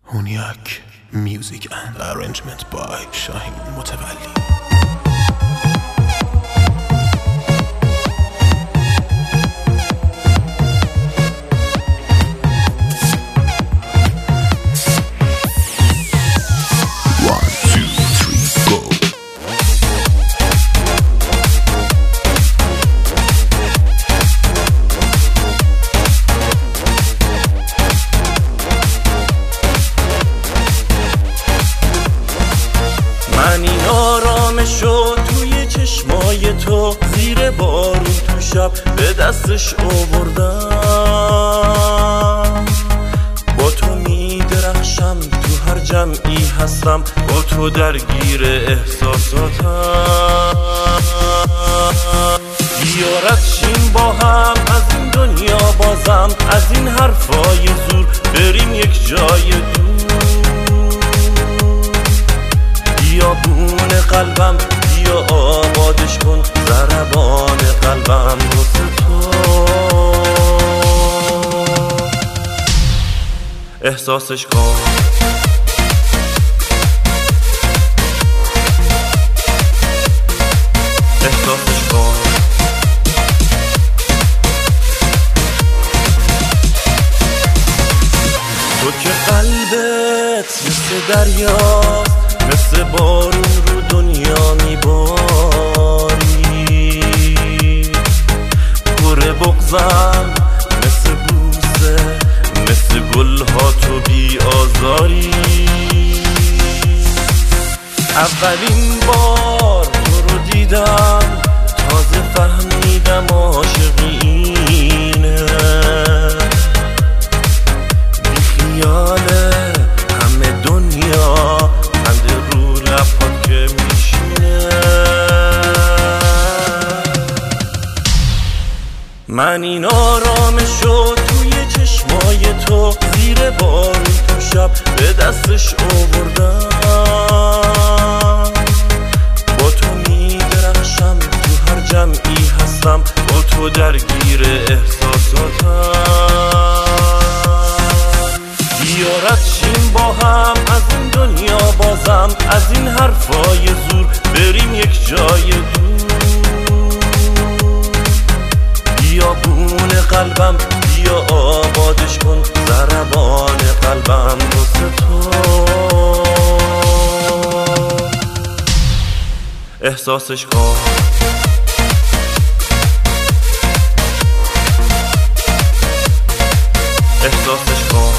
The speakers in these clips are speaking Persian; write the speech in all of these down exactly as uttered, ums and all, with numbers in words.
هونیاک Music and arrangement by شاهین متولی. من این آرامشو توی چشمای تو زیر بارون تو شب به دستش آوردم. با تو می درخشم، تو هر جمعی هستم، با تو درگیر احساساتم. بیارت شیم با هم از این دنیا بازم، از این حرفای زور بریم یک جای دور. بیابون قلبم بیا آبادش کن، ضربان قلبم واسه تو. احساسش کن، احساسش کن. تو که قلبت مثل دریاست، مثل بارون رو دنیا میباری. پر بغضم مثل بوسه، مثل گلها تو بی آزاری. اولین بار تو رو دیدم، تازه فهمیدم عاشقی اینه. بی خیاله همه دنیا، خنده رو لبات که میشینه. من این آرامشو توی چشمای تو زیر بارون تو شب به دستش آوردم. با تو می درخشم، تو هر جمعی هستم، با تو درگیر احساساتم. بیارت شیم با هم از این دنیا بازم، از این حرفای زور بریم یک جای دور. بیابون قلبم بیا آبادش کن، ضربان قلبم واسه تو. احساسش کن، احساسش کن.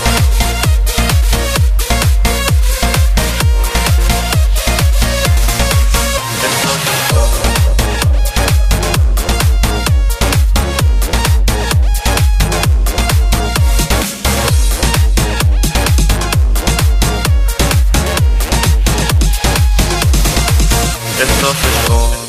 احساسش کن.